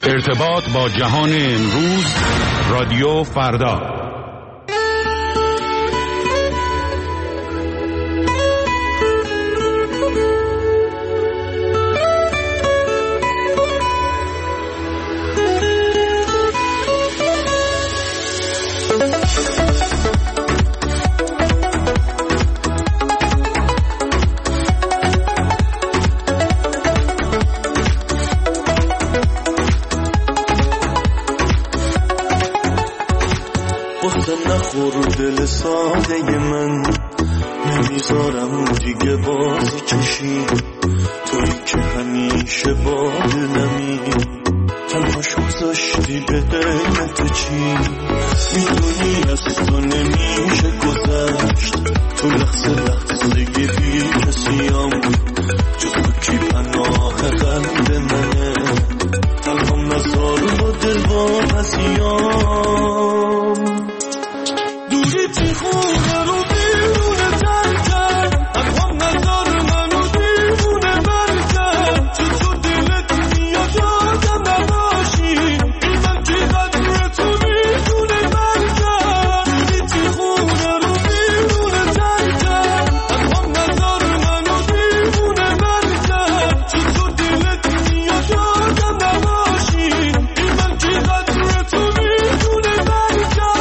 ارتباط با جهان امروز، رادیو فردا. دل ساده من نمیذارم دیگه بازی کشی، تویی که همیشه با دلمی تنهاش گذاشتی به قیمت چی؟ میدونی از تو نمیشه گذشت، تو لحظه لحظه بی کسیم، جز تو کی پناه قلب منه، تنهام نزار با دل با هزیم. دوریتی خونه رو بیرونه ترکم، تنهام نزار منو دیوونه برکم، چطور دلت میاد یادم نباشی، بی من که قدر تو میدونه برکم. دوریتی خونه رو بیرونه ترکم، تنهام نزار منو دیوونه برکم، چطور دلت میاد یادم نباشی، بی من که قدر تو میدونه برکم.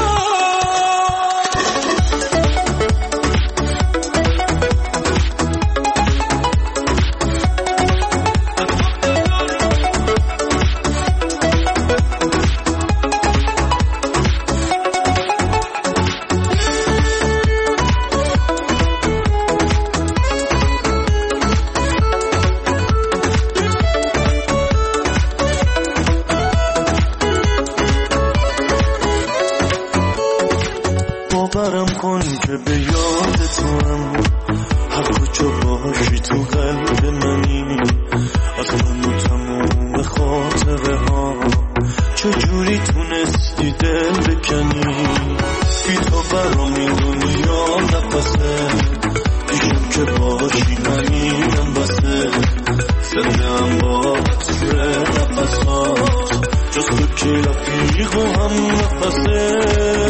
باورم کن که به یاد تو هم هر کجا باشی تو قلب منی، از من و تموم خاطره ها چجوری تونستی دل بکنی، بی تو برام این دنیا نفسه، پیشم که باشی نمیرم بسه، زنده هم با عطر نفسات، جز تو که رفیق و هم نفسه.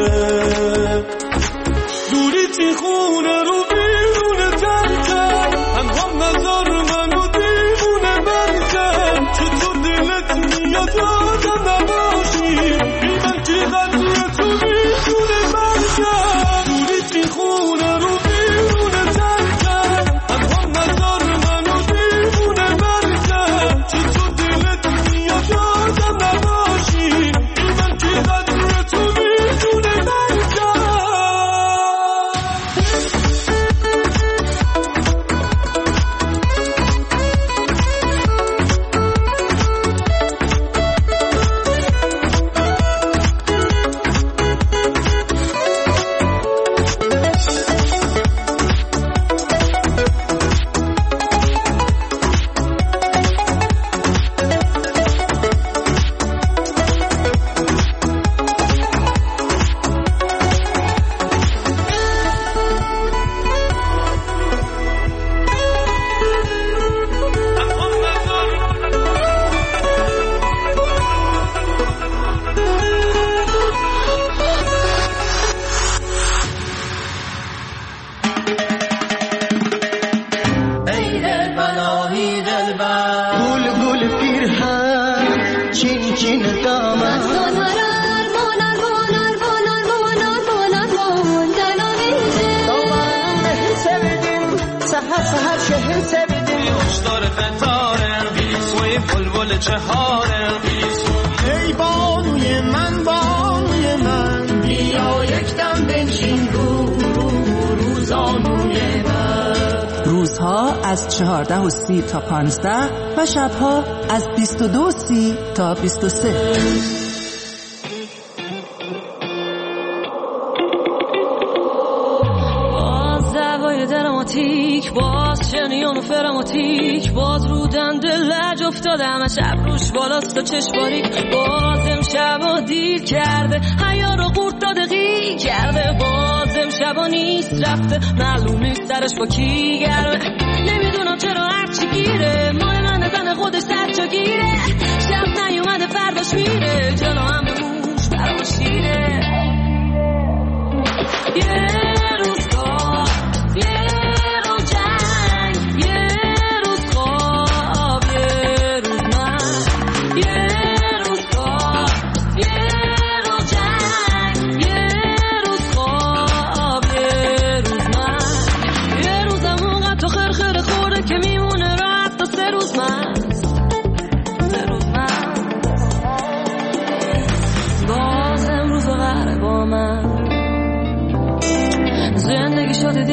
دوریتی خونه رو بیرونه ترکم، تنهام نزار منو دیوونه برکم، چطور دلت میاد یادم نباشی، بی من که قدر تو میدونه برکم. دوریتی خونه رو بیرونه ترکم، تنهام نزار منو دیوونه برکم، چطور دلت میاد یادم نباشی، بی من که قدر تو میدونه برکم. ای بانوی من بانوی من، بیا یکدم بنشین روزانوی من. روزها از 14:30 تا 15 و شبها از 22:30 تا 23. دراماتیک باز شنیان و فراماتیک، باز رو دنده لج افتاده همه شب روش بالاست و چشماریک، باز امشبا دیر کرده حیا رو قورت داده غیر کرده، باز امشبا نیست رفته معلوم نیست سرش با کی گرمه، نمیدونم چرا هرچی گیره مال من زن خودش سرچا گیره، شب نیومده فرداش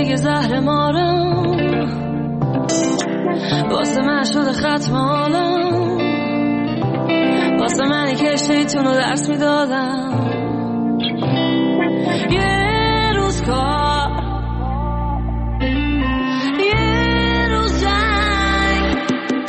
دیگه زهر مارم واسه من شده ختم حالم واسه منی که شیطونو درس میدادم یه روز کار یه روز جنگ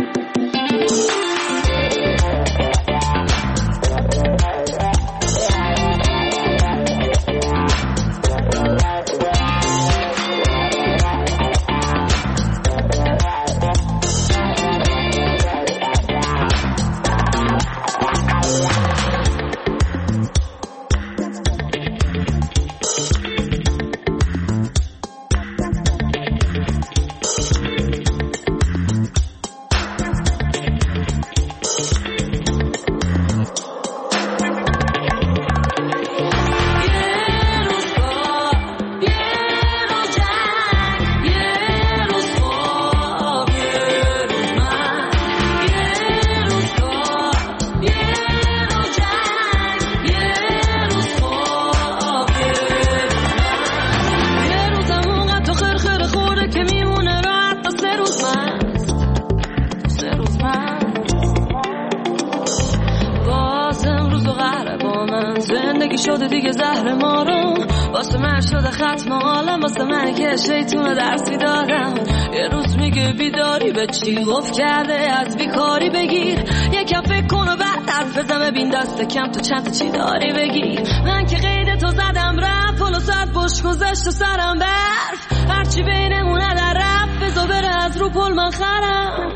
شده دیگه زهر مارم واسه من شده ختم حالم واسه من که شیطون درسی دادم یه روز میگه بیداری به چی گفت کرده از بیکاری بگیر یکم فکر کن و بعد حرف بزن ببین دست کم تو چند تا چی داری بگیر من که قید تو زدم رفت پلو ساعت بش گذشت و سرم برف هرچی بینمونه در رفت بزا بره از رو پل من خرم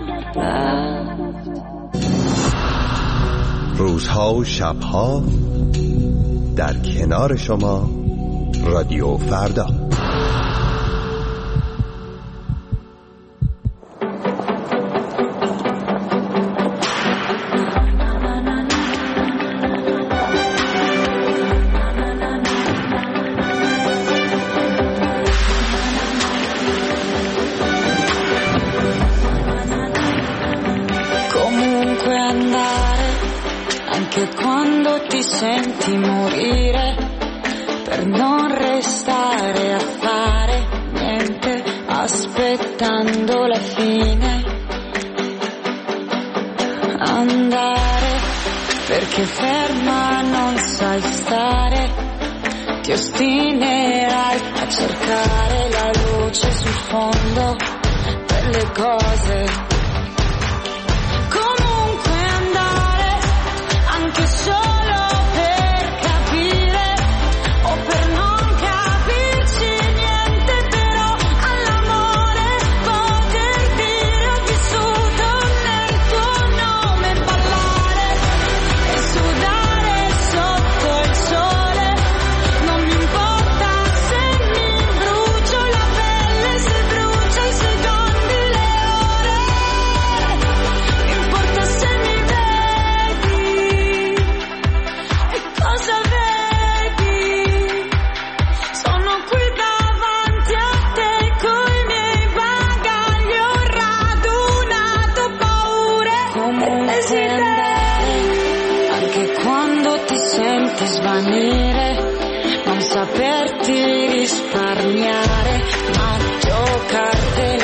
روزها و شبها در کنار شما رادیو فردا. Comunque andare anche quando ti senti morire per non restare a fare niente aspettando la fine andare perché ferma non sai stare ti ostinerai a cercare la luce sul fondo per le cose comunque andare anche solo per capire o per non capirci niente però all'amore poter dire ho vissuto nel tuo nome ballare e sudare sotto il sole non mi importa se mi brucio la pelle se brucia i secondi le ore mi importa se mi vedi e cosa vedi sono qui davanti a te coi miei bagagli ho radunato paure e desideri anche quando ti senti svanire non saperti risparmiare ma giocartela